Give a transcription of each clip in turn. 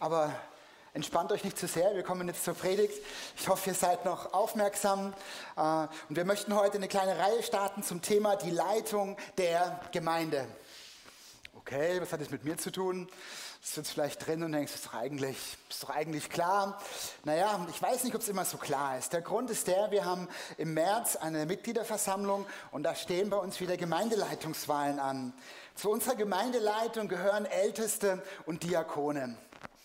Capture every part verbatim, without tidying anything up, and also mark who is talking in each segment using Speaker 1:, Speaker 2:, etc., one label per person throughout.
Speaker 1: aber entspannt euch nicht zu sehr, wir kommen jetzt zur Predigt. Ich hoffe, ihr seid noch aufmerksam. Und wir möchten heute eine kleine Reihe starten zum Thema die Leitung der Gemeinde. Okay, was hat das mit mir zu tun? Du sitzt vielleicht drin und denkst, das ist doch eigentlich, ist doch eigentlich klar. Naja, ich weiß nicht, ob es immer so klar ist. Der Grund ist der, wir haben im März eine Mitgliederversammlung und da stehen bei uns wieder Gemeindeleitungswahlen an. Zu unserer Gemeindeleitung gehören Älteste und Diakone.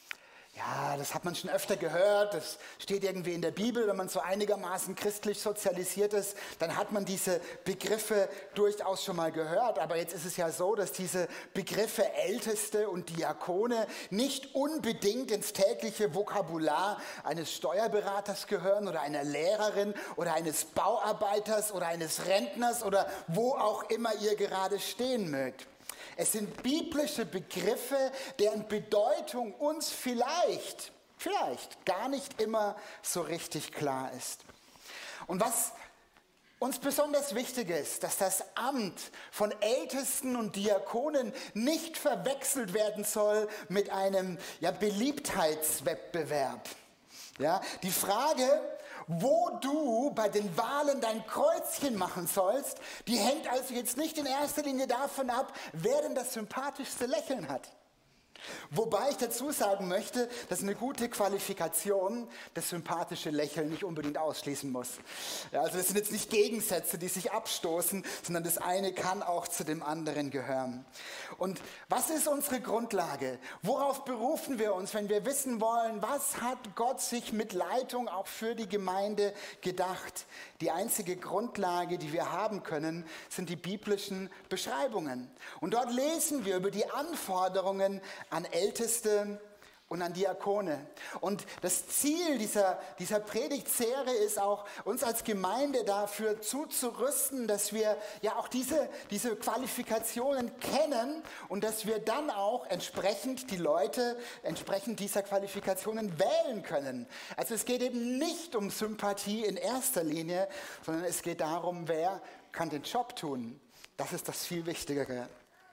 Speaker 1: Ja, das hat man schon öfter gehört, das steht irgendwie in der Bibel, wenn man so einigermaßen christlich sozialisiert ist, dann hat man diese Begriffe durchaus schon mal gehört. Aber jetzt ist es ja so, dass diese Begriffe Älteste und Diakone nicht unbedingt ins tägliche Vokabular eines Steuerberaters gehören oder einer Lehrerin oder eines Bauarbeiters oder eines Rentners oder wo auch immer ihr gerade stehen mögt. Es sind biblische Begriffe, deren Bedeutung uns vielleicht, vielleicht gar nicht immer so richtig klar ist. Und was uns besonders wichtig ist, dass das Amt von Ältesten und Diakonen nicht verwechselt werden soll mit einem ja, Beliebtheitswettbewerb. Ja, die Frage, wo du bei den Wahlen dein Kreuzchen machen sollst, die hängt also jetzt nicht in erster Linie davon ab, wer denn das sympathischste Lächeln hat. Wobei ich dazu sagen möchte, dass eine gute Qualifikation das sympathische Lächeln nicht unbedingt ausschließen muss. Ja, also das sind jetzt nicht Gegensätze, die sich abstoßen, sondern das eine kann auch zu dem anderen gehören. Und was ist unsere Grundlage? Worauf berufen wir uns, wenn wir wissen wollen, was hat Gott sich mit Leitung auch für die Gemeinde gedacht? Die einzige Grundlage, die wir haben können, sind die biblischen Beschreibungen. Und dort lesen wir über die Anforderungen an Älteste und an Diakone. Und das Ziel dieser, dieser Predigtserie ist auch, uns als Gemeinde dafür zuzurüsten, dass wir ja auch diese, diese Qualifikationen kennen und dass wir dann auch entsprechend die Leute entsprechend dieser Qualifikationen wählen können. Also es geht eben nicht um Sympathie in erster Linie, sondern es geht darum, wer kann den Job tun. Das ist das viel Wichtigere.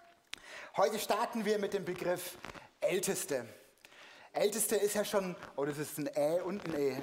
Speaker 1: Heute starten wir mit dem Begriff Älteste. Älteste ist ja schon, oh, das ist ein Ä und ein E.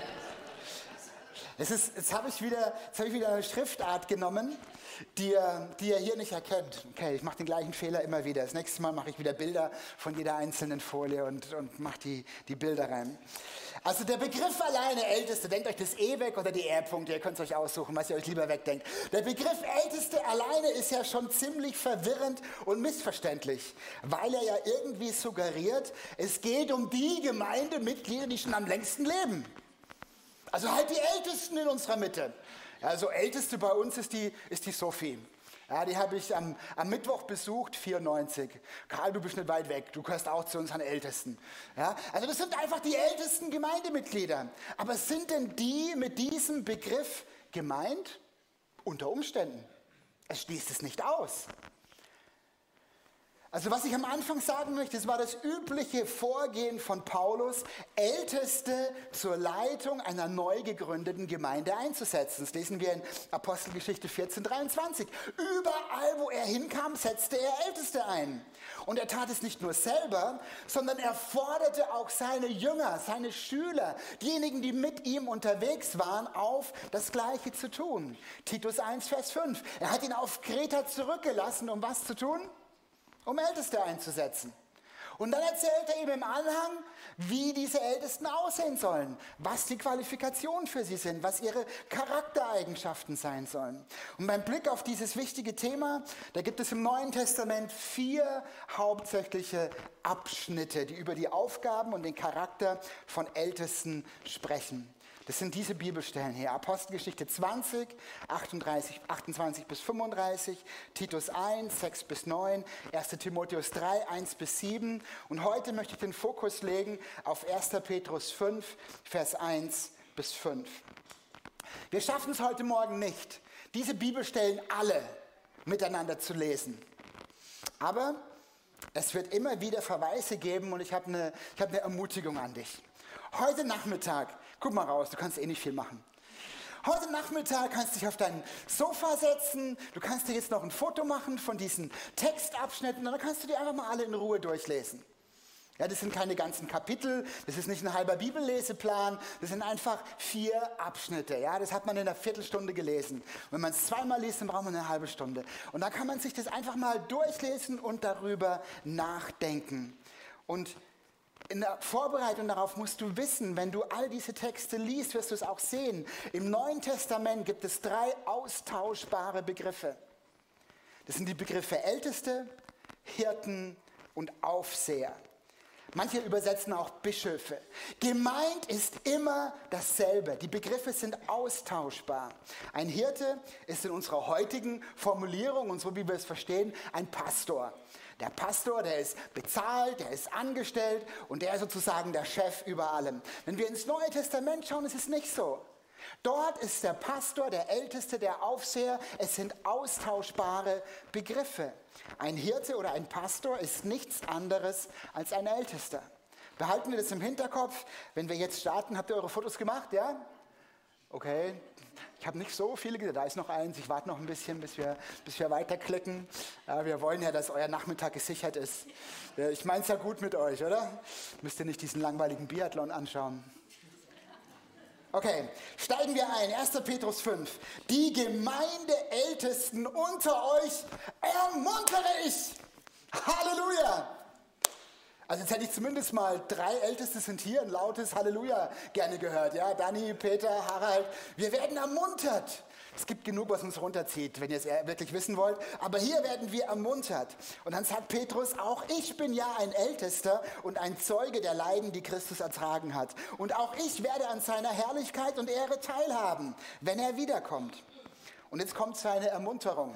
Speaker 1: Das ist, jetzt habe ich, wieder, jetzt hab ich wieder eine Schriftart genommen, die ihr, die ihr hier nicht erkennt. Okay, ich mache den gleichen Fehler immer wieder. Das nächste Mal mache ich wieder Bilder von jeder einzelnen Folie und, und mache die, die Bilder rein. Also der Begriff alleine Älteste, denkt euch das E weg oder die R-Punkte, ihr könnt es euch aussuchen, was ihr euch lieber wegdenkt. Der Begriff Älteste alleine ist ja schon ziemlich verwirrend und missverständlich, weil er ja irgendwie suggeriert, es geht um die Gemeindemitglieder, die schon am längsten leben. Also halt die Ältesten in unserer Mitte. Also Älteste bei uns ist die, ist die Sophie. Ja, die habe ich am, am Mittwoch besucht, vierundneunzig. Karl, du bist nicht weit weg, du gehörst auch zu unseren Ältesten. Ja, also das sind einfach die ältesten Gemeindemitglieder. Aber sind denn die mit diesem Begriff gemeint? Unter Umständen. Es schließt es nicht aus. Also was ich am Anfang sagen möchte, es war das übliche Vorgehen von Paulus, Älteste zur Leitung einer neu gegründeten Gemeinde einzusetzen. Das lesen wir in Apostelgeschichte vierzehn, dreiundzwanzig. Überall, wo er hinkam, setzte er Älteste ein. Und er tat es nicht nur selber, sondern er forderte auch seine Jünger, seine Schüler, diejenigen, die mit ihm unterwegs waren, auf, das Gleiche zu tun. Titus eins, Vers fünf. Er hat ihn auf Kreta zurückgelassen, um was zu tun? Um Älteste einzusetzen. Und dann erzählt er ihm im Anhang, wie diese Ältesten aussehen sollen, was die Qualifikationen für sie sind, was ihre Charaktereigenschaften sein sollen. Und beim Blick auf dieses wichtige Thema, da gibt es im Neuen Testament vier hauptsächliche Abschnitte, die über die Aufgaben und den Charakter von Ältesten sprechen. Das sind diese Bibelstellen hier, Apostelgeschichte zwanzig, achtunddreißig, achtundzwanzig bis fünfunddreißig, Titus eins, sechs bis neun, erster Timotheus drei, eins bis sieben. Und heute möchte ich den Fokus legen auf erster Petrus fünf, Vers eins bis fünf. Wir schaffen es heute Morgen nicht, diese Bibelstellen alle miteinander zu lesen. Aber es wird immer wieder Verweise geben und ich habe eine, ich habe eine Ermutigung an dich. Heute Nachmittag, guck mal raus, du kannst eh nicht viel machen. Heute Nachmittag kannst du dich auf dein Sofa setzen, du kannst dir jetzt noch ein Foto machen von diesen Textabschnitten und dann kannst du die einfach mal alle in Ruhe durchlesen. Ja, das sind keine ganzen Kapitel, das ist nicht ein halber Bibelleseplan, das sind einfach vier Abschnitte. Ja, das hat man in einer Viertelstunde gelesen. Und wenn man es zweimal liest, dann braucht man eine halbe Stunde. Und da kann man sich das einfach mal durchlesen und darüber nachdenken. Und in der Vorbereitung darauf musst du wissen, wenn du all diese Texte liest, wirst du es auch sehen. Im Neuen Testament gibt es drei austauschbare Begriffe. Das sind die Begriffe Älteste, Hirten und Aufseher. Manche übersetzen auch Bischöfe. Gemeint ist immer dasselbe. Die Begriffe sind austauschbar. Ein Hirte ist in unserer heutigen Formulierung und so wie wir es verstehen, ein Pastor. Der Pastor, der ist bezahlt, der ist angestellt und der ist sozusagen der Chef über allem. Wenn wir ins Neue Testament schauen, ist es nicht so. Dort ist der Pastor, der Älteste, der Aufseher. Es sind austauschbare Begriffe. Ein Hirte oder ein Pastor ist nichts anderes als ein Ältester. Behalten wir das im Hinterkopf. Wenn wir jetzt starten, habt ihr eure Fotos gemacht, ja? Okay. Ich habe nicht so viele gesehen. Da ist noch eins. Ich warte noch ein bisschen, bis wir, bis wir weiterklicken. Ja, wir wollen ja, dass euer Nachmittag gesichert ist. Ich meine es ja gut mit euch, oder? Müsst ihr nicht diesen langweiligen Biathlon anschauen. Okay, steigen wir ein. erster Petrus fünf. Die Gemeindeältesten unter euch ermuntere ich. Halleluja. Also jetzt hätte ich zumindest mal drei Älteste sind hier, ein lautes Halleluja gerne gehört. Ja, Dani, Peter, Harald. Wir werden ermuntert. Es gibt genug, was uns runterzieht, wenn ihr es wirklich wissen wollt. Aber hier werden wir ermuntert. Und dann sagt Petrus, auch ich bin ja ein Ältester und ein Zeuge der Leiden, die Christus ertragen hat. Und auch ich werde an seiner Herrlichkeit und Ehre teilhaben, wenn er wiederkommt. Und jetzt kommt seine Ermunterung.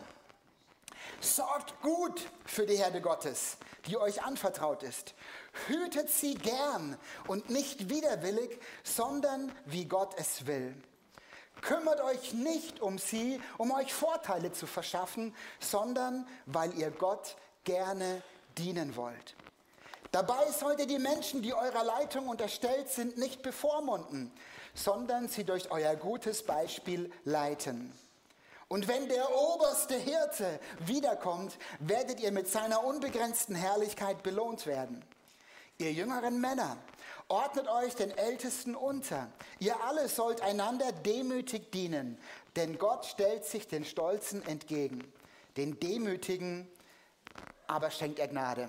Speaker 1: Sorgt gut für die Herde Gottes, die euch anvertraut ist. Hütet sie gern und nicht widerwillig, sondern wie Gott es will. Kümmert euch nicht um sie, um euch Vorteile zu verschaffen, sondern weil ihr Gott gerne dienen wollt. Dabei sollt ihr die Menschen, die eurer Leitung unterstellt sind, nicht bevormunden, sondern sie durch euer gutes Beispiel leiten. Und wenn der oberste Hirte wiederkommt, werdet ihr mit seiner unbegrenzten Herrlichkeit belohnt werden. Ihr jüngeren Männer, ordnet euch den Ältesten unter. Ihr alle sollt einander demütig dienen, denn Gott stellt sich den Stolzen entgegen. Den Demütigen aber schenkt er Gnade.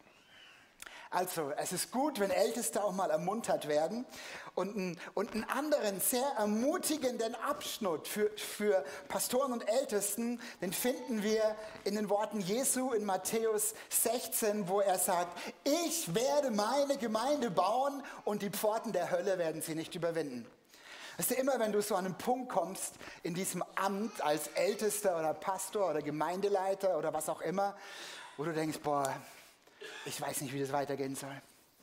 Speaker 1: Also, es ist gut, wenn Älteste auch mal ermuntert werden. Und, ein, und einen anderen, sehr ermutigenden Abschnitt für, für Pastoren und Ältesten, den finden wir in den Worten Jesu in Matthäus sechzehn, wo er sagt, ich werde meine Gemeinde bauen und die Pforten der Hölle werden sie nicht überwinden. Weißt du, immer wenn du so an einen Punkt kommst in diesem Amt als Ältester oder Pastor oder Gemeindeleiter oder was auch immer, wo du denkst, boah, ich weiß nicht, wie das weitergehen soll.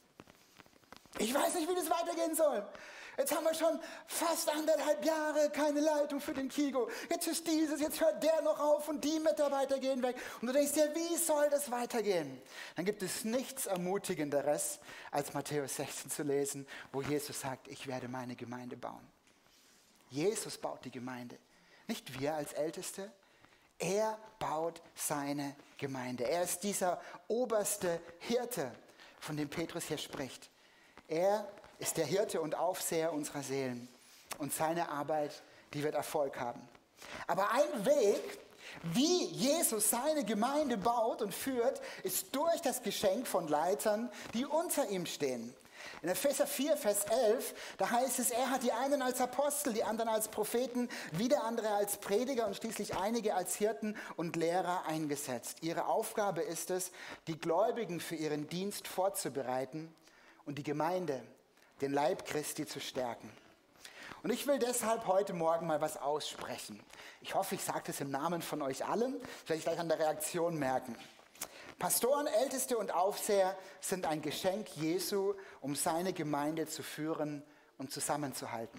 Speaker 1: Ich weiß nicht, wie das weitergehen soll. Jetzt haben wir schon fast anderthalb Jahre keine Leitung für den Kigo. Jetzt ist dieses, jetzt hört der noch auf und die Mitarbeiter gehen weg. Und du denkst dir, wie soll das weitergehen? Dann gibt es nichts Ermutigenderes, als Matthäus sechzehn zu lesen, wo Jesus sagt, ich werde meine Gemeinde bauen. Jesus baut die Gemeinde, nicht wir als Älteste. Er baut seine Gemeinde. Er ist dieser oberste Hirte, von dem Petrus hier spricht. Er ist der Hirte und Aufseher unserer Seelen. Und seine Arbeit, die wird Erfolg haben. Aber ein Weg, wie Jesus seine Gemeinde baut und führt, ist durch das Geschenk von Leitern, die unter ihm stehen. In Epheser vier, Vers elf, da heißt es, er hat die einen als Apostel, die anderen als Propheten, wieder andere als Prediger und schließlich einige als Hirten und Lehrer eingesetzt. Ihre Aufgabe ist es, die Gläubigen für ihren Dienst vorzubereiten und die Gemeinde, den Leib Christi, zu stärken. Und ich will deshalb heute Morgen mal was aussprechen. Ich hoffe, ich sage das im Namen von euch allen, vielleicht gleich an der Reaktion merken. Pastoren, Älteste und Aufseher sind ein Geschenk Jesu, um seine Gemeinde zu führen und zusammenzuhalten.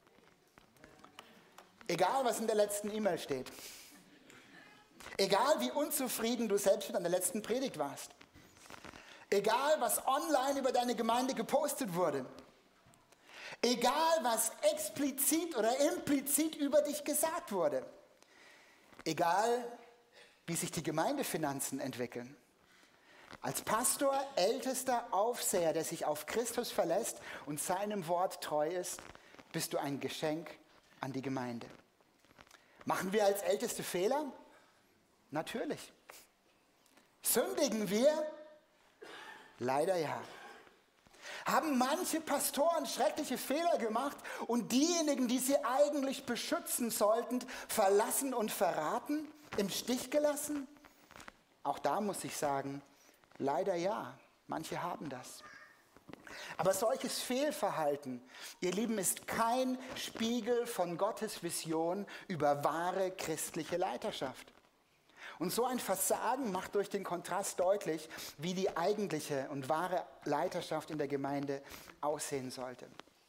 Speaker 1: Egal, was in der letzten E-Mail steht. Egal, wie unzufrieden du selbst mit deiner letzten Predigt warst. Egal, was online über deine Gemeinde gepostet wurde. Egal, was explizit oder implizit über dich gesagt wurde. Egal, wie sich die Gemeindefinanzen entwickeln. Als Pastor, ältester Aufseher, der sich auf Christus verlässt und seinem Wort treu ist, bist du ein Geschenk an die Gemeinde. Machen wir als Älteste Fehler? Natürlich. Sündigen wir? Leider ja. Haben manche Pastoren schreckliche Fehler gemacht und diejenigen, die sie eigentlich beschützen sollten, verlassen und verraten, im Stich gelassen? Auch da muss ich sagen, leider ja, manche haben das. Aber solches Fehlverhalten, ihr Lieben, ist kein Spiegel von Gottes Vision über wahre christliche Leiterschaft. Und so ein Versagen macht durch den Kontrast deutlich, wie die eigentliche und wahre Leiterschaft in der Gemeinde aussehen sollte.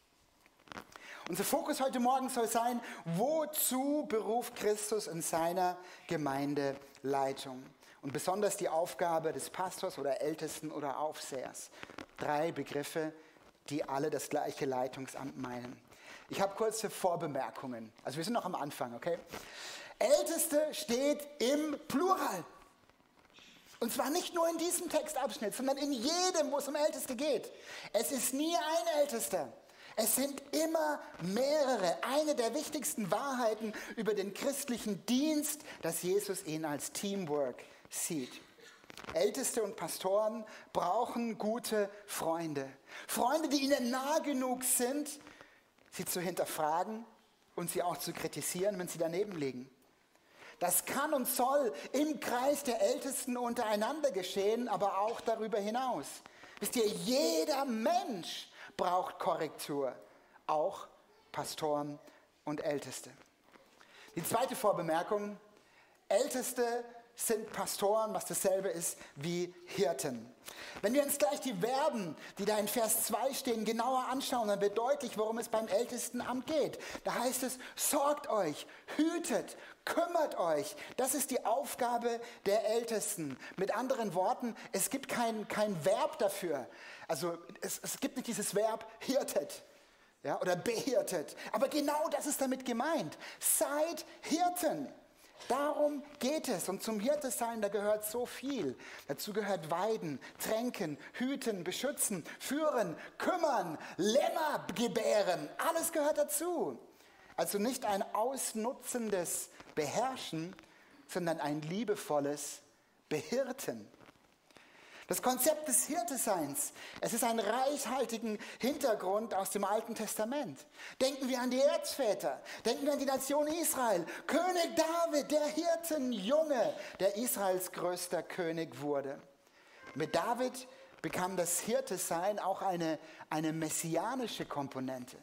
Speaker 1: Unser Fokus heute Morgen soll sein, wozu beruft Christus in seiner Gemeinde Leitung? Und besonders die Aufgabe des Pastors oder Ältesten oder Aufsehers. Drei Begriffe, die alle das gleiche Leitungsamt meinen. Ich habe kurze Vorbemerkungen. Also wir sind noch am Anfang, okay? Älteste steht im Plural. Und zwar nicht nur in diesem Textabschnitt, sondern in jedem, wo es um Älteste geht. Es ist nie ein Ältester. Es sind immer mehrere. Eine der wichtigsten Wahrheiten über den christlichen Dienst, dass Jesus ihn als Teamwork sieht. Älteste und Pastoren brauchen gute Freunde. Freunde, die ihnen nah genug sind, sie zu hinterfragen und sie auch zu kritisieren, wenn sie daneben liegen. Das kann und soll im Kreis der Ältesten untereinander geschehen, aber auch darüber hinaus. Wisst ihr, jeder Mensch braucht Korrektur, auch Pastoren und Älteste. Die zweite Vorbemerkung, Älteste sind Pastoren, was dasselbe ist wie Hirten. Wenn wir uns gleich die Verben, die da in Vers zwei stehen, genauer anschauen, dann wird deutlich, worum es beim Ältestenamt geht. Da heißt es, sorgt euch, hütet, kümmert euch. Das ist die Aufgabe der Ältesten. Mit anderen Worten, es gibt kein, kein Verb dafür. Also es, es gibt nicht dieses Verb hirtet, ja, oder behirtet. Aber genau das ist damit gemeint. Seid Hirten. Darum geht es. Und zum Hirtesein, da gehört so viel. Dazu gehört Weiden, Tränken, Hüten, Beschützen, Führen, Kümmern, Lämmer gebären. Alles gehört dazu. Also nicht ein ausnutzendes Beherrschen, sondern ein liebevolles Behirten. Das Konzept des Hirteseins, es ist ein reichhaltigen Hintergrund aus dem Alten Testament. Denken wir an die Erzväter, denken wir an die Nation Israel. König David, der Hirtenjunge, der Israels größter König wurde. Mit David bekam das Hirtesein auch eine, eine messianische Komponente.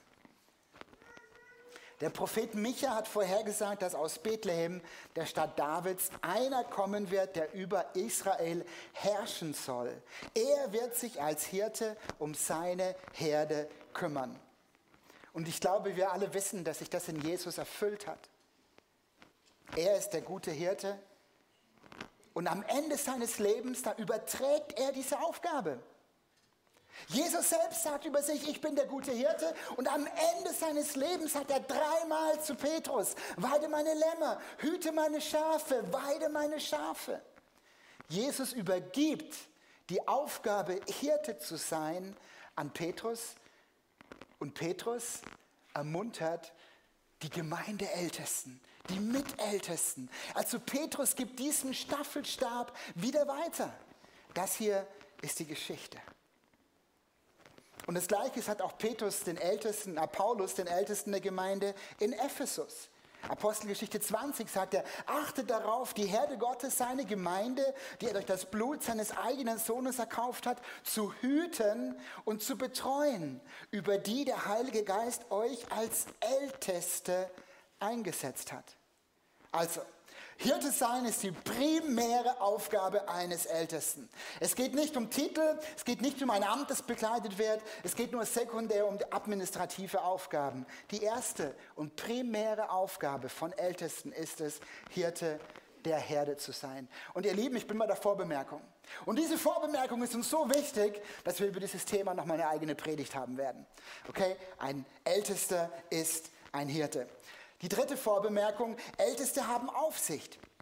Speaker 1: Der Prophet Micha hat vorhergesagt, dass aus Bethlehem, der Stadt Davids, einer kommen wird, der über Israel herrschen soll. Er wird sich als Hirte um seine Herde kümmern. Und ich glaube, wir alle wissen, dass sich das in Jesus erfüllt hat. Er ist der gute Hirte und am Ende seines Lebens, da überträgt er diese Aufgabe. Jesus selbst sagt über sich, ich bin der gute Hirte, und am Ende seines Lebens sagt er dreimal zu Petrus, weide meine Lämmer, hüte meine Schafe, weide meine Schafe. Jesus übergibt die Aufgabe, Hirte zu sein, an Petrus, und Petrus ermuntert die Gemeindeältesten, die Mitältesten. Also Petrus gibt diesen Staffelstab wieder weiter. Das hier ist die Geschichte. Und das Gleiche hat auch Petrus den Ältesten, äh Paulus den Ältesten der Gemeinde in Ephesus. Apostelgeschichte zwanzig sagt er, achtet darauf, die Herde Gottes, seine Gemeinde, die er durch das Blut seines eigenen Sohnes erkauft hat, zu hüten und zu betreuen, über die der Heilige Geist euch als Älteste eingesetzt hat. Also, Hirte sein ist die primäre Aufgabe eines Ältesten. Es geht nicht um Titel, es geht nicht um ein Amt, das bekleidet wird, es geht nur sekundär um administrative Aufgaben. Die erste und primäre Aufgabe von Ältesten ist es, Hirte der Herde zu sein. Und ihr Lieben, ich bin bei der Vorbemerkung. Und diese Vorbemerkung ist uns so wichtig, dass wir über dieses Thema noch mal eine eigene Predigt haben werden. Okay? Ein Ältester ist ein Hirte. Die dritte Vorbemerkung, Älteste haben Aufsicht.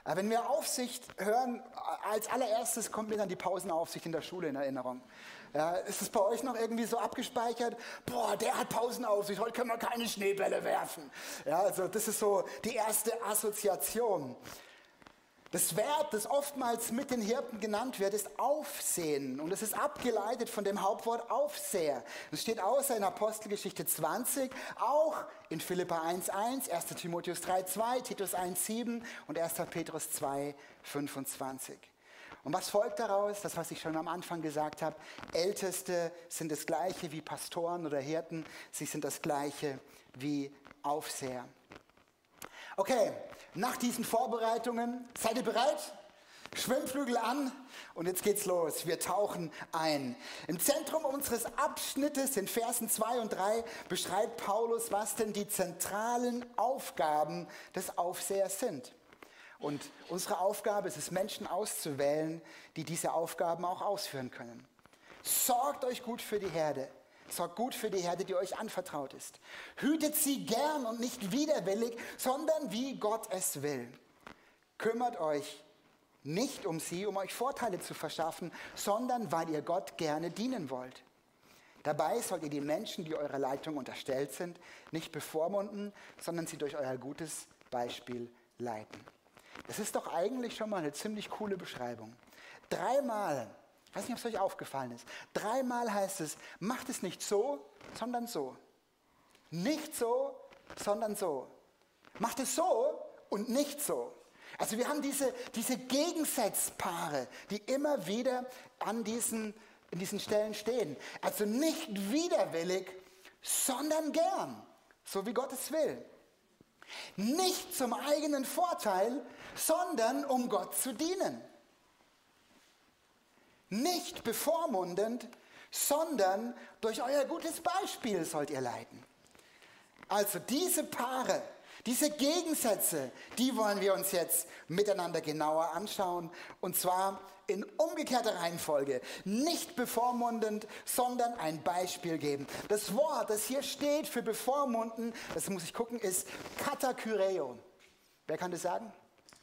Speaker 1: Wenn wir Aufsicht hören, als allererstes kommt mir dann die Pausenaufsicht in der Schule in Erinnerung. Ja, ist es bei euch noch irgendwie so abgespeichert? Boah, der hat Pausenaufsicht, heute können wir keine Schneebälle werfen. Ja, also das ist so die erste Assoziation. Das Verb, das oftmals mit den Hirten genannt wird, ist Aufsehen. Und es ist abgeleitet von dem Hauptwort Aufseher. Das steht außer in Apostelgeschichte zwanzig, auch in Philipper eins eins, erster Timotheus drei zwei, Titus eins sieben und erster Petrus zwei fünfundzwanzig. Und was folgt daraus? Das, was ich schon am Anfang gesagt habe. Älteste sind das Gleiche wie Pastoren oder Hirten. Sie sind das Gleiche wie Aufseher. Okay, nach diesen Vorbereitungen, seid ihr bereit? Schwimmflügel an und jetzt geht's los. Wir tauchen ein. Im Zentrum unseres Abschnittes in Versen zwei und drei beschreibt Paulus, was denn die zentralen Aufgaben des Aufsehers sind. Und unsere Aufgabe ist es, Menschen auszuwählen, die diese Aufgaben auch ausführen können. Sorgt euch gut für die Herde. Sorgt gut für die Herde, die euch anvertraut ist. Hütet sie gern und nicht widerwillig, sondern wie Gott es will. Kümmert euch nicht um sie, um euch Vorteile zu verschaffen, sondern weil ihr Gott gerne dienen wollt. Dabei sollt ihr die Menschen, die eurer Leitung unterstellt sind, nicht bevormunden, sondern sie durch euer gutes Beispiel leiten. Das ist doch eigentlich schon mal eine ziemlich coole Beschreibung. Dreimal, ich weiß nicht, ob es euch aufgefallen ist, dreimal heißt es, macht es nicht so, sondern so. Nicht so, sondern so. Macht es so und nicht so. Also wir haben diese, diese Gegensatzpaare, die immer wieder an diesen, in diesen Stellen stehen. Also nicht widerwillig, sondern gern, so wie Gott es will. Nicht zum eigenen Vorteil, sondern um Gott zu dienen. Nicht bevormundend, sondern durch euer gutes Beispiel sollt ihr leiten. Also diese Paare, diese Gegensätze, die wollen wir uns jetzt miteinander genauer anschauen. Und zwar in umgekehrter Reihenfolge. Nicht bevormundend, sondern ein Beispiel geben. Das Wort, das hier steht für bevormunden, das muss ich gucken, ist katakyreo. Wer kann das sagen?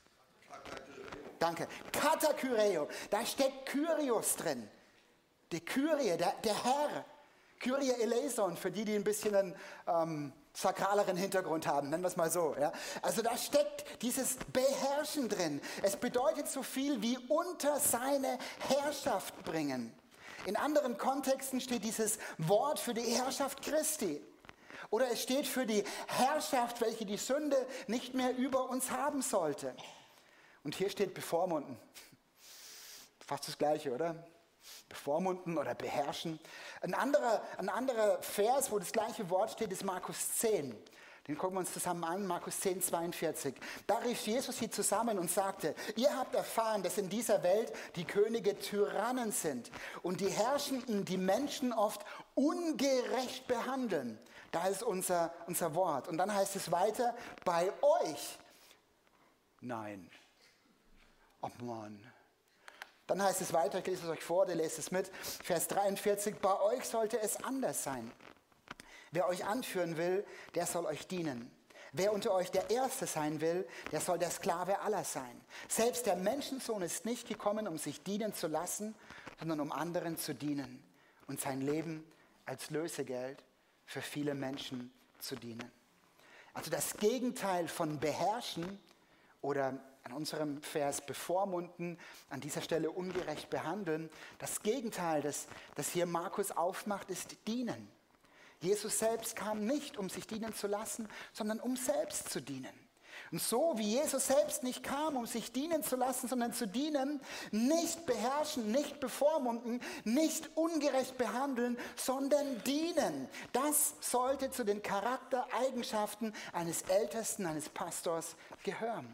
Speaker 1: Danke. Katakyreo. Da steckt Kyrios drin. Die Kyrie, der, der Herr. Kyrie eleison, für die, die ein bisschen einen ähm, sakraleren Hintergrund haben, nennen wir es mal so. Ja? Also da steckt dieses Beherrschen drin. Es bedeutet so viel wie unter seine Herrschaft bringen. In anderen Kontexten steht dieses Wort für die Herrschaft Christi. Oder es steht für die Herrschaft, welche die Sünde nicht mehr über uns haben sollte. Und hier steht bevormunden. Fast das Gleiche, oder? Bevormunden oder beherrschen. Ein anderer, ein anderer Vers, wo das gleiche Wort steht, ist Markus zehn. Den gucken wir uns zusammen an, Markus zehn, zweiundvierzig. Da rief Jesus sie zusammen und sagte, ihr habt erfahren, dass in dieser Welt die Könige Tyrannen sind und die Herrschenden die Menschen oft ungerecht behandeln. Da ist unser, unser Wort. Und dann heißt es weiter, bei euch. Nein. Oh Mann. Dann heißt es weiter, ich lese es euch vor, der lest es mit, Vers dreiundvierzig, bei euch sollte es anders sein. Wer euch anführen will, der soll euch dienen. Wer unter euch der Erste sein will, der soll der Sklave aller sein. Selbst der Menschensohn ist nicht gekommen, um sich dienen zu lassen, sondern um anderen zu dienen und sein Leben als Lösegeld für viele Menschen zu dienen. Also das Gegenteil von beherrschen oder an unserem Vers bevormunden, an dieser Stelle ungerecht behandeln. Das Gegenteil, das, das hier Markus aufmacht, ist dienen. Jesus selbst kam nicht, um sich dienen zu lassen, sondern um selbst zu dienen. Und so wie Jesus selbst nicht kam, um sich dienen zu lassen, sondern zu dienen, nicht beherrschen, nicht bevormunden, nicht ungerecht behandeln, sondern dienen. Das sollte zu den Charaktereigenschaften eines Ältesten, eines Pastors gehören.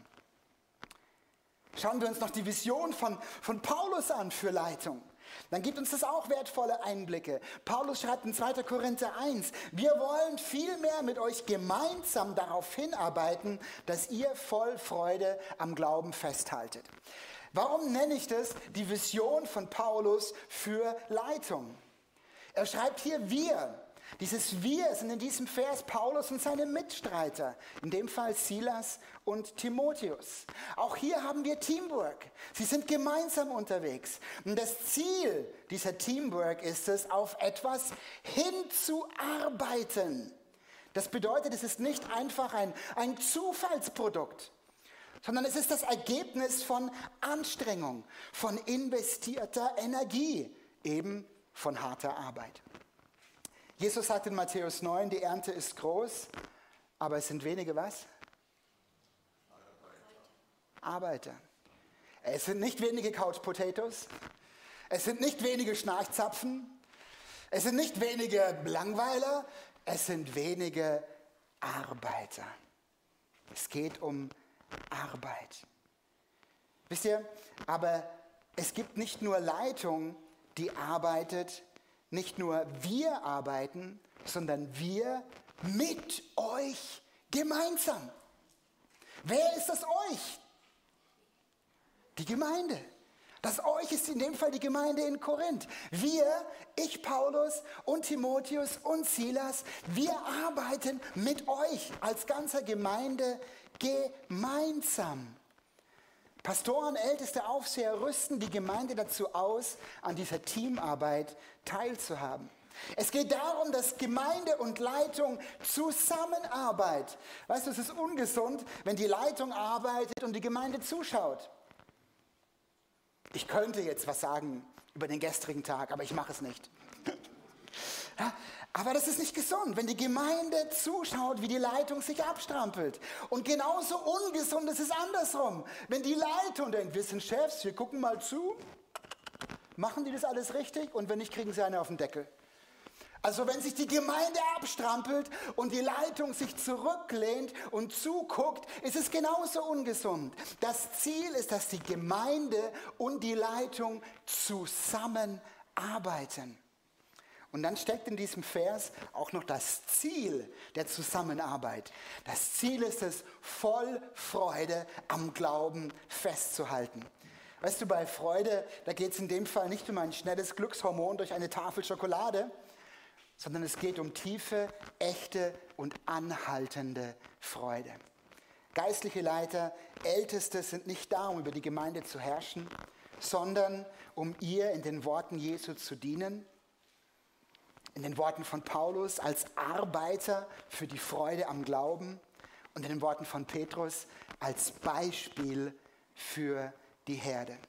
Speaker 1: Schauen wir uns noch die Vision von, von Paulus an für Leitung. Dann gibt uns das auch wertvolle Einblicke. Paulus schreibt in zweiter Korinther eins, wir wollen vielmehr mit euch gemeinsam darauf hinarbeiten, dass ihr voll Freude am Glauben festhaltet. Warum nenne ich das die Vision von Paulus für Leitung? Er schreibt hier wir. Dieses Wir sind in diesem Vers Paulus und seine Mitstreiter, in dem Fall Silas und Timotheus. Auch hier haben wir Teamwork. Sie sind gemeinsam unterwegs. Und das Ziel dieser Teamwork ist es, auf etwas hinzuarbeiten. Das bedeutet, es ist nicht einfach ein, ein Zufallsprodukt, sondern es ist das Ergebnis von Anstrengung, von investierter Energie, eben von harter Arbeit. Jesus sagt in Matthäus neun, die Ernte ist groß, aber es sind wenige was? Arbeiter. Es sind nicht wenige Couch Potatoes, es sind nicht wenige Schnarchzapfen, es sind nicht wenige Langweiler, es sind wenige Arbeiter. Es geht um Arbeit. Wisst ihr, aber es gibt nicht nur Leitung, die arbeitet, nicht nur wir arbeiten, sondern wir mit euch gemeinsam. Wer ist das euch? Die Gemeinde. Das euch ist in dem Fall die Gemeinde in Korinth. Wir, ich Paulus und Timotheus und Silas, wir arbeiten mit euch als ganzer Gemeinde gemeinsam. Pastoren, älteste Aufseher rüsten die Gemeinde dazu aus, an dieser Teamarbeit teilzuhaben. Es geht darum, dass Gemeinde und Leitung zusammenarbeiten. Weißt du, es ist ungesund, wenn die Leitung arbeitet und die Gemeinde zuschaut. Ich könnte jetzt was sagen über den gestrigen Tag, aber ich mache es nicht. Ja, aber das ist nicht gesund, wenn die Gemeinde zuschaut, wie die Leitung sich abstrampelt. Und genauso ungesund ist es andersrum. Wenn die Leitung denkt, wir sind Chefs, wir gucken mal zu, machen die das alles richtig? Und wenn nicht, kriegen sie eine auf den Deckel. Also wenn sich die Gemeinde abstrampelt und die Leitung sich zurücklehnt und zuguckt, ist es genauso ungesund. Das Ziel ist, dass die Gemeinde und die Leitung zusammenarbeiten. Und dann steckt in diesem Vers auch noch das Ziel der Zusammenarbeit. Das Ziel ist es, voll Freude am Glauben festzuhalten. Weißt du, bei Freude, da geht es in dem Fall nicht um ein schnelles Glückshormon durch eine Tafel Schokolade, sondern es geht um tiefe, echte und anhaltende Freude. Geistliche Leiter, Älteste sind nicht da, um über die Gemeinde zu herrschen, sondern um ihr in den Worten Jesu zu dienen, in den Worten von Paulus als Arbeiter für die Freude am Glauben und in den Worten von Petrus als Beispiel für die Herde.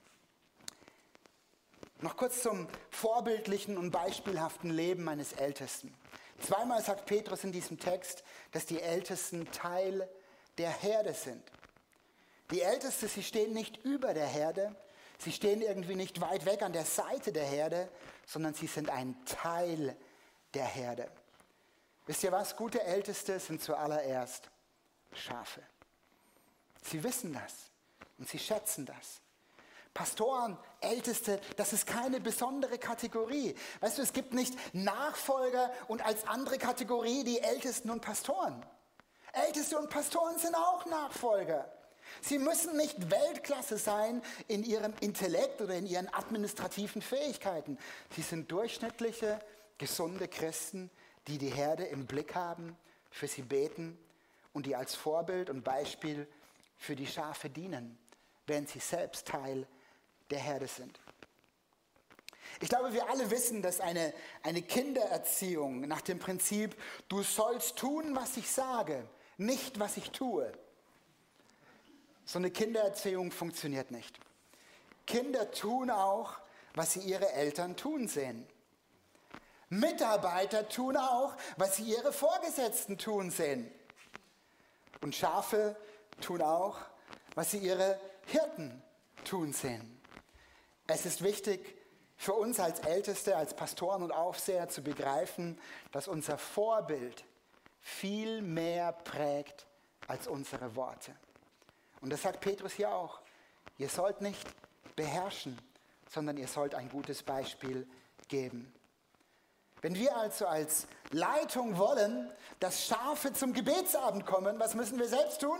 Speaker 1: Noch kurz zum vorbildlichen und beispielhaften Leben eines Ältesten. Zweimal sagt Petrus in diesem Text, dass die Ältesten Teil der Herde sind. Die Ältesten, sie stehen nicht über der Herde, sie stehen irgendwie nicht weit weg an der Seite der Herde, sondern sie sind ein Teil der Herde. Wisst ihr was? Gute Älteste sind zuallererst Schafe. Sie wissen das und sie schätzen das. Pastoren, Älteste, das ist keine besondere Kategorie. Weißt du, es gibt nicht Nachfolger und als andere Kategorie die Ältesten und Pastoren. Älteste und Pastoren sind auch Nachfolger. Sie müssen nicht Weltklasse sein in ihrem Intellekt oder in ihren administrativen Fähigkeiten. Sie sind durchschnittliche, gesunde Christen, die die Herde im Blick haben, für sie beten und die als Vorbild und Beispiel für die Schafe dienen, während sie selbst Teil der Herde sind. Ich glaube, wir alle wissen, dass eine, eine Kindererziehung nach dem Prinzip, du sollst tun, was ich sage, nicht, was ich tue. So eine Kindererziehung funktioniert nicht. Kinder tun auch, was sie ihre Eltern tun sehen. Mitarbeiter tun auch, was sie ihre Vorgesetzten tun sehen. Und Schafe tun auch, was sie ihre Hirten tun sehen. Es ist wichtig für uns als Älteste, als Pastoren und Aufseher zu begreifen, dass unser Vorbild viel mehr prägt als unsere Worte. Und das sagt Petrus hier auch. Ihr sollt nicht beherrschen, sondern ihr sollt ein gutes Beispiel geben. Wenn wir also als Leitung wollen, dass Schafe zum Gebetsabend kommen, was müssen wir selbst tun?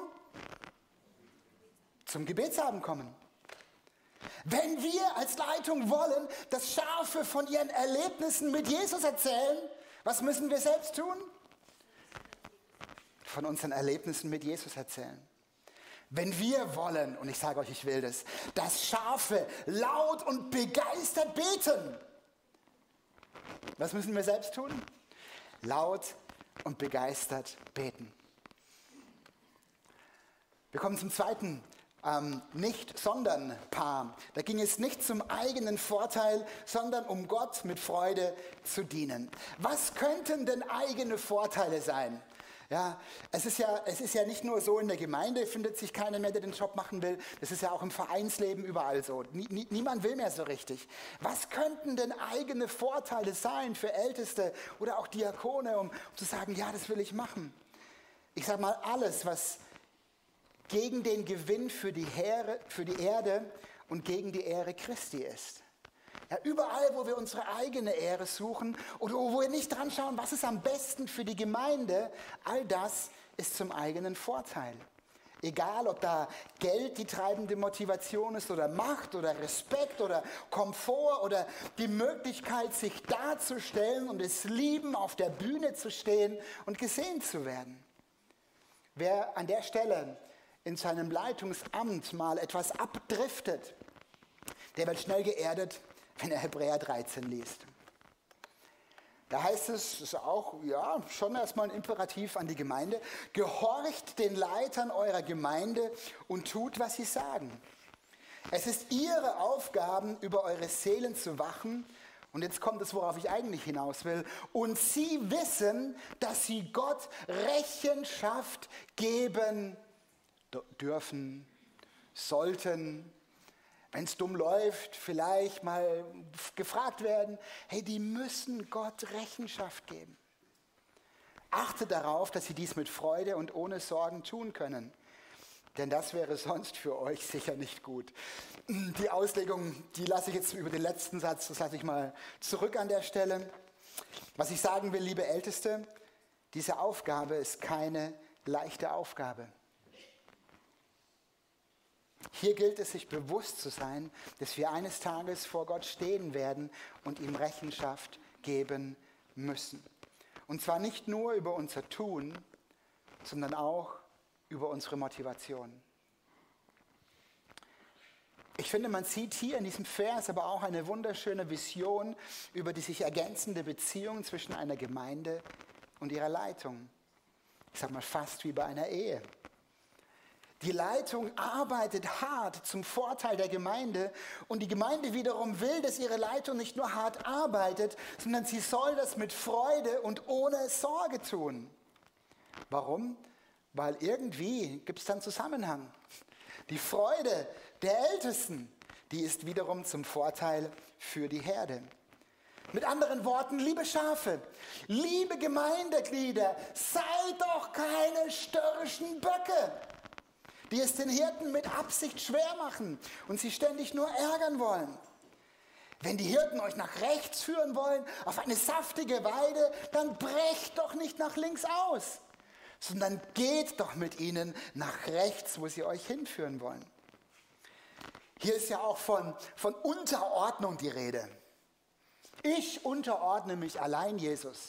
Speaker 1: Zum Gebetsabend kommen. Wenn wir als Leitung wollen, dass Schafe von ihren Erlebnissen mit Jesus erzählen, Was müssen wir selbst tun? Von unseren Erlebnissen mit Jesus erzählen. Wenn wir wollen, und ich sage euch, ich will das, dass Schafe laut und begeistert beten. Was müssen wir selbst tun? Laut und begeistert beten. Wir kommen zum zweiten ähm, Nicht-Sondern-Paar. Da ging es nicht zum eigenen Vorteil, sondern um Gott mit Freude zu dienen. Was könnten denn eigene Vorteile sein? Ja, es ist ja, es ist ja nicht nur so, in der Gemeinde findet sich keiner mehr, der den Job machen will. Das ist ja auch im Vereinsleben überall so. Nie, nie, niemand will mehr so richtig. Was könnten denn eigene Vorteile sein für Älteste oder auch Diakone, um, um zu sagen, ja, das will ich machen? Ich sage mal, alles, was gegen den Gewinn für die, Heere, für die Erde und gegen die Ehre Christi ist. Ja, überall, wo wir unsere eigene Ehre suchen oder wo wir nicht dran schauen, was ist am besten für die Gemeinde, all das ist zum eigenen Vorteil. Egal, ob da Geld die treibende Motivation ist oder Macht oder Respekt oder Komfort oder die Möglichkeit, sich darzustellen und es lieben, auf der Bühne zu stehen und gesehen zu werden. Wer an der Stelle in seinem Leitungsamt mal etwas abdriftet, der wird schnell geerdet, wenn er Hebräer dreizehn liest. Da heißt es, das ist auch ja, schon erstmal ein Imperativ an die Gemeinde, gehorcht den Leitern eurer Gemeinde und tut, was sie sagen. Es ist ihre Aufgabe, über eure Seelen zu wachen. Und jetzt kommt es, worauf ich eigentlich hinaus will. Und sie wissen, dass sie Gott Rechenschaft geben dürfen, sollten. Wenn es dumm läuft, vielleicht mal gefragt werden, hey, die müssen Gott Rechenschaft geben. Achtet darauf, dass sie dies mit Freude und ohne Sorgen tun können. Denn das wäre sonst für euch sicher nicht gut. Die Auslegung, die lasse ich jetzt über den letzten Satz, das lasse ich mal zurück an der Stelle. Was ich sagen will, liebe Älteste, diese Aufgabe ist keine leichte Aufgabe. Hier gilt es, sich bewusst zu sein, dass wir eines Tages vor Gott stehen werden und ihm Rechenschaft geben müssen. Und zwar nicht nur über unser Tun, sondern auch über unsere Motivation. Ich finde, man sieht hier in diesem Vers aber auch eine wunderschöne Vision über die sich ergänzende Beziehung zwischen einer Gemeinde und ihrer Leitung. Ich sage mal fast wie bei einer Ehe. Die Leitung arbeitet hart zum Vorteil der Gemeinde und die Gemeinde wiederum will, dass ihre Leitung nicht nur hart arbeitet, sondern sie soll das mit Freude und ohne Sorge tun. Warum? Weil irgendwie gibt es dann Zusammenhang. Die Freude der Ältesten, die ist wiederum zum Vorteil für die Herde. Mit anderen Worten, liebe Schafe, liebe Gemeindeglieder, seid doch keine störrischen Böcke, die es den Hirten mit Absicht schwer machen und sie ständig nur ärgern wollen. Wenn die Hirten euch nach rechts führen wollen, auf eine saftige Weide, dann brecht doch nicht nach links aus, sondern geht doch mit ihnen nach rechts, wo sie euch hinführen wollen. Hier ist ja auch von, von Unterordnung die Rede. Ich unterordne mich allein Jesus.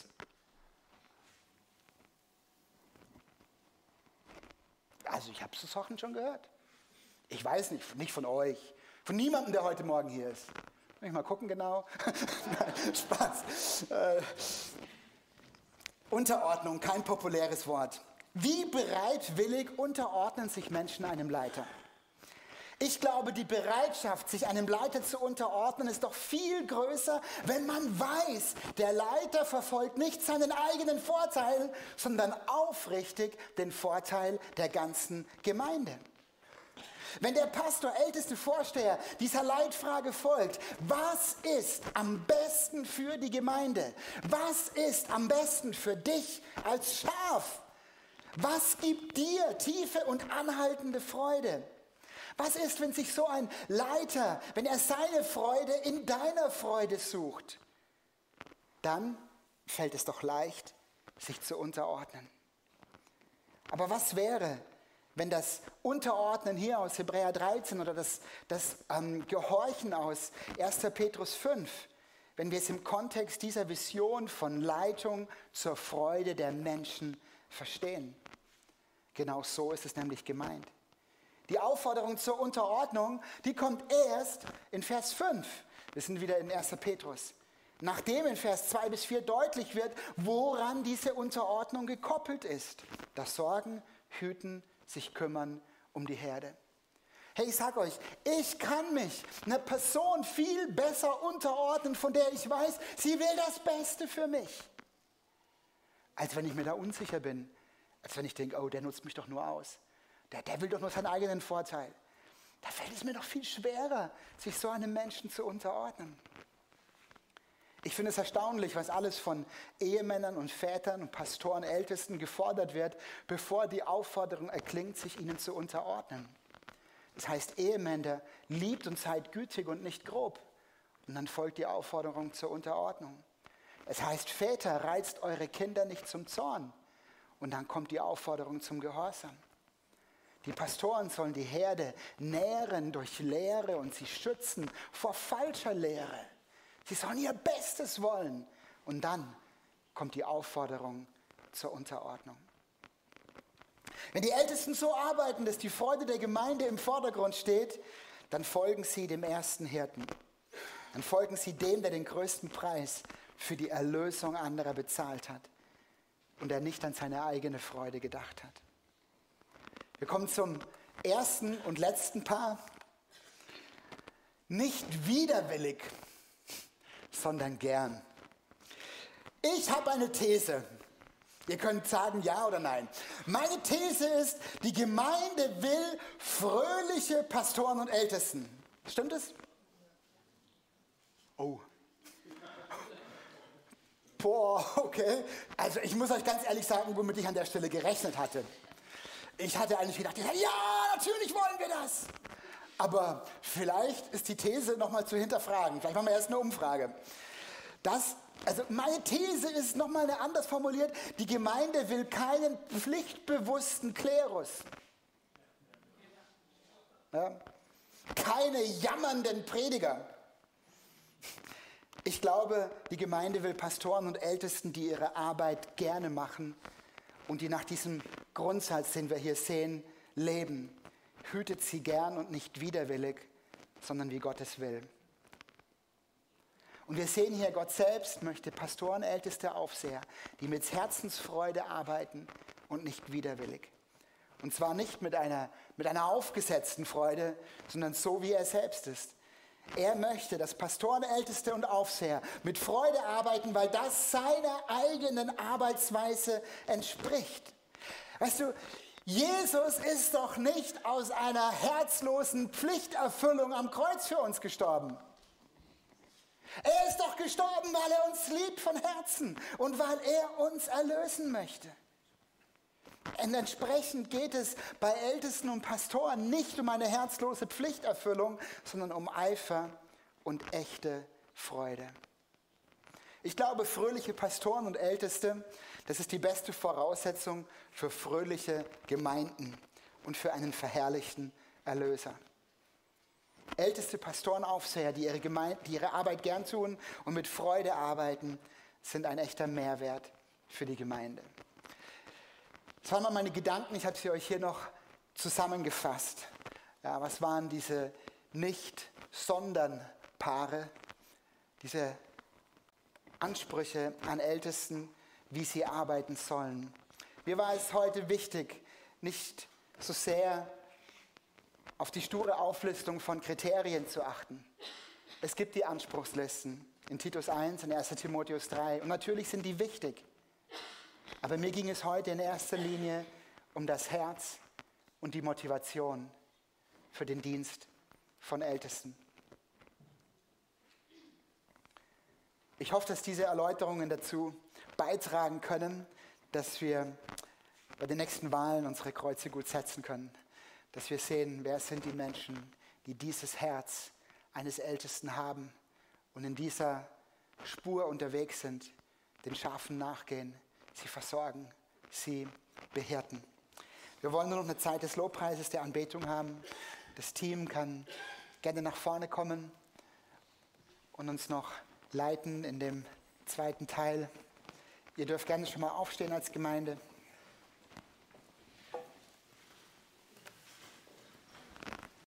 Speaker 1: Also ich habe so Sachen schon gehört. Ich weiß nicht, nicht von euch, von niemandem, der heute Morgen hier ist. Will ich mal gucken genau. Nein, Spaß. Äh, Unterordnung, kein populäres Wort. Wie bereitwillig unterordnen sich Menschen einem Leiter? Ich glaube, die Bereitschaft, sich einem Leiter zu unterordnen, ist doch viel größer, wenn man weiß, der Leiter verfolgt nicht seinen eigenen Vorteil, sondern aufrichtig den Vorteil der ganzen Gemeinde. Wenn der Pastor, älteste Vorsteher dieser Leitfrage folgt, was ist am besten für die Gemeinde? Was ist am besten für dich als Schaf? Was gibt dir tiefe und anhaltende Freude? Was ist, wenn sich so ein Leiter, wenn er seine Freude in deiner Freude sucht? Dann fällt es doch leicht, sich zu unterordnen. Aber was wäre, wenn das Unterordnen hier aus Hebräer dreizehn oder das, das ähm, Gehorchen aus erster Petrus fünf, wenn wir es im Kontext dieser Vision von Leitung zur Freude der Menschen verstehen. Genau so ist es nämlich gemeint. Die Aufforderung zur Unterordnung, die kommt erst in Vers fünf. Wir sind wieder in erster Petrus. Nachdem in Vers zwei bis vier deutlich wird, woran diese Unterordnung gekoppelt ist. Das Sorgen, Hüten, sich kümmern um die Herde. Hey, ich sag euch, ich kann mich einer Person viel besser unterordnen, von der ich weiß, sie will das Beste für mich. Als wenn ich mir da unsicher bin. Als wenn ich denke, oh, der nutzt mich doch nur aus. Der, der will doch nur seinen eigenen Vorteil. Da fällt es mir doch viel schwerer, sich so einem Menschen zu unterordnen. Ich finde es erstaunlich, was alles von Ehemännern und Vätern und Pastoren, Ältesten gefordert wird, bevor die Aufforderung erklingt, sich ihnen zu unterordnen. Das heißt, Ehemänner, liebt und seid gütig und nicht grob. Und dann folgt die Aufforderung zur Unterordnung. Es heißt, Väter, reizt eure Kinder nicht zum Zorn. Und dann kommt die Aufforderung zum Gehorsam. Die Pastoren sollen die Herde nähren durch Lehre und sie schützen vor falscher Lehre. Sie sollen ihr Bestes wollen. Und dann kommt die Aufforderung zur Unterordnung. Wenn die Ältesten so arbeiten, dass die Freude der Gemeinde im Vordergrund steht, dann folgen sie dem ersten Hirten. Dann folgen sie dem, der den größten Preis für die Erlösung anderer bezahlt hat und der nicht an seine eigene Freude gedacht hat. Wir kommen zum ersten und letzten Paar. Nicht widerwillig, sondern gern. Ich habe eine These. Ihr könnt sagen ja oder nein. Meine These ist, die Gemeinde will fröhliche Pastoren und Ältesten. Stimmt es? Oh. Boah, okay. Also ich muss euch ganz ehrlich sagen, womit ich an der Stelle gerechnet hatte. Ich hatte eigentlich gedacht, ja, natürlich wollen wir das. Aber vielleicht ist die These nochmal zu hinterfragen. Vielleicht machen wir erst eine Umfrage. Das, also meine These ist nochmal anders formuliert. Die Gemeinde will keinen pflichtbewussten Klerus. Ja? Keine jammernden Prediger. Ich glaube, die Gemeinde will Pastoren und Ältesten, die ihre Arbeit gerne machen und die nach diesem Grundsatz, den wir hier sehen, leben. Hütet sie gern und nicht widerwillig, sondern wie Gott es will. Und wir sehen hier, Gott selbst möchte Pastoren, Älteste, Aufseher, die mit Herzensfreude arbeiten und nicht widerwillig. Und zwar nicht mit einer, mit einer aufgesetzten Freude, sondern so, wie er selbst ist. Er möchte, dass Pastoren, Älteste und Aufseher mit Freude arbeiten, weil das seiner eigenen Arbeitsweise entspricht. Weißt du, Jesus ist doch nicht aus einer herzlosen Pflichterfüllung am Kreuz für uns gestorben. Er ist doch gestorben, weil er uns liebt von Herzen und weil er uns erlösen möchte. Und entsprechend geht es bei Ältesten und Pastoren nicht um eine herzlose Pflichterfüllung, sondern um Eifer und echte Freude. Ich glaube, fröhliche Pastoren und Älteste, das ist die beste Voraussetzung für fröhliche Gemeinden und für einen verherrlichten Erlöser. Älteste Pastoren, Aufseher, die ihre, Gemeinde, die ihre Arbeit gern tun und mit Freude arbeiten, sind ein echter Mehrwert für die Gemeinde. Das waren mal meine Gedanken, ich habe sie euch hier noch zusammengefasst. Ja, was waren diese Nicht-Sondern-Paare, diese Ansprüche an Ältesten, wie sie arbeiten sollen? Mir war es heute wichtig, nicht so sehr auf die sture Auflistung von Kriterien zu achten. Es gibt die Anspruchslisten in Titus eins und erster Timotheus drei und natürlich sind die wichtig. Aber mir ging es heute in erster Linie um das Herz und die Motivation für den Dienst von Ältesten. Ich hoffe, dass diese Erläuterungen dazu beitragen können, dass wir bei den nächsten Wahlen unsere Kreuze gut setzen können. Dass wir sehen, wer sind die Menschen, die dieses Herz eines Ältesten haben und in dieser Spur unterwegs sind, den Schafen nachgehen, sie versorgen, sie behirten. Wir wollen nur noch eine Zeit des Lobpreises, der Anbetung haben. Das Team kann gerne nach vorne kommen und uns noch leiten in dem zweiten Teil. Ihr dürft gerne schon mal aufstehen als Gemeinde.